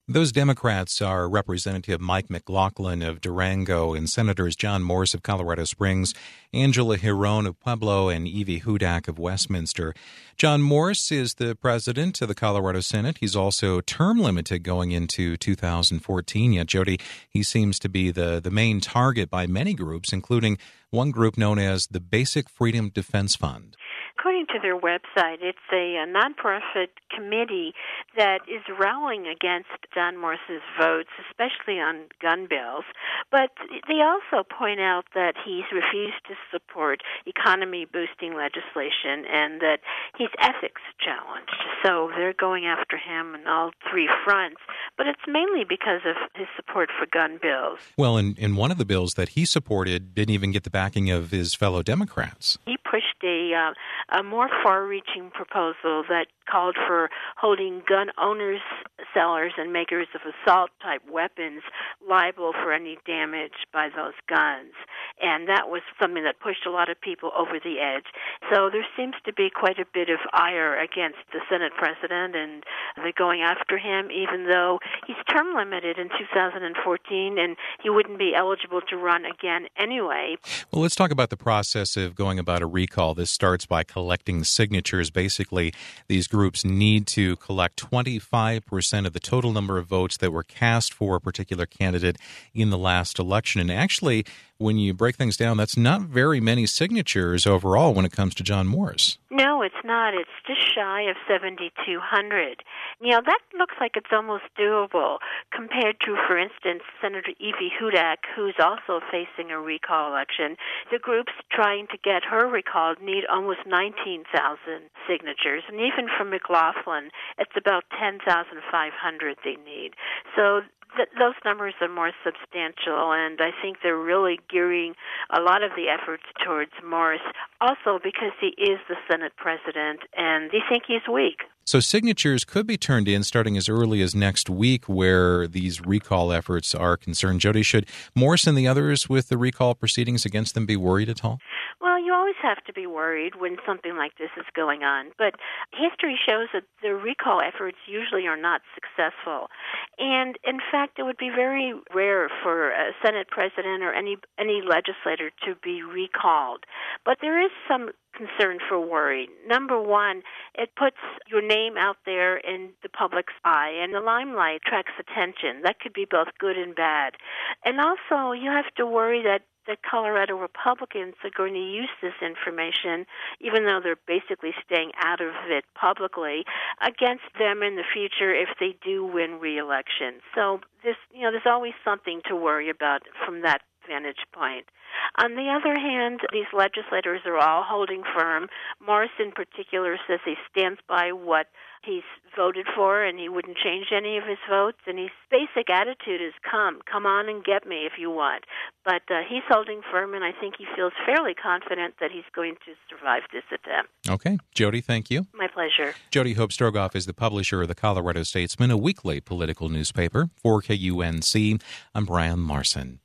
Those Democrats are Representative Mike McLaughlin of Durango and Senators John Morse of Colorado Springs, Angela Giron of Pueblo, and Evie Hudak of Westminster. John Morse is the president of the Colorado Senate. He's also term limited going into 2014. Yet, Jody, he seems to be the main target by many groups, including one group known as the Basic Freedom Defense Fund. According to their website, it's a nonprofit committee that is rallying against John Morse's votes, especially on gun bills. But they also point out that he's refused to support economy-boosting legislation and that he's ethics challenged. So they're going after him on all three fronts. But it's mainly because of his support for gun bills. Well, in one of the bills that he supported didn't even get the backing of his fellow Democrats. He pushed a more far-reaching proposal that called for holding gun owners, sellers, and makers of assault-type weapons liable for any damage by those guns. And that was something that pushed a lot of people over the edge. So there seems to be quite a bit of ire against the Senate president, and they're going after him, even though he's term limited in 2014, and he wouldn't be eligible to run again anyway. Well, let's talk about the process of going about a recall. This starts by collecting signatures. Basically, these groups need to collect 25% of the total number of votes that were cast for a particular candidate in the last election. And actually, when you break things down, that's not very many signatures overall when it comes to John Morse. No, it's not. It's just shy of 7,200. That looks like it's almost doable compared to, for instance, Senator Evie Hudak, who's also facing a recall election. The groups trying to get her recalled need almost 19,000 signatures. And even for McLaughlin, it's about 10,500 they need. So those numbers are more substantial, and I think they're really gearing a lot of the efforts towards Morse, also because he is the Senate president, and they think he's weak. So signatures could be turned in starting as early as next week where these recall efforts are concerned. Jody, should Morse and the others with the recall proceedings against them be worried at all? Well, you always have to be worried when something like this is going on. But history shows that the recall efforts usually are not successful. And, in fact, it would be very rare for a Senate president or any legislator to be recalled. But there is some concern for worry. Number one, it puts your name out there in the public's eye, and the limelight attracts attention. That could be both good and bad. And also, you have to worry that the Colorado Republicans are going to use this information, even though they're basically staying out of it publicly, against them in the future if they do win re-election. So there's always something to worry about from that vantage point. On the other hand, these legislators are all holding firm. Morse, in particular, says he stands by what he's voted for and he wouldn't change any of his votes. And his basic attitude is, come on and get me if you want. But he's holding firm, and I think he feels fairly confident that he's going to survive this attempt. Okay. Jody, thank you. My pleasure. Jody Hope Strogoff is the publisher of the Colorado Statesman, a weekly political newspaper. For KUNC, I'm Brian Larson.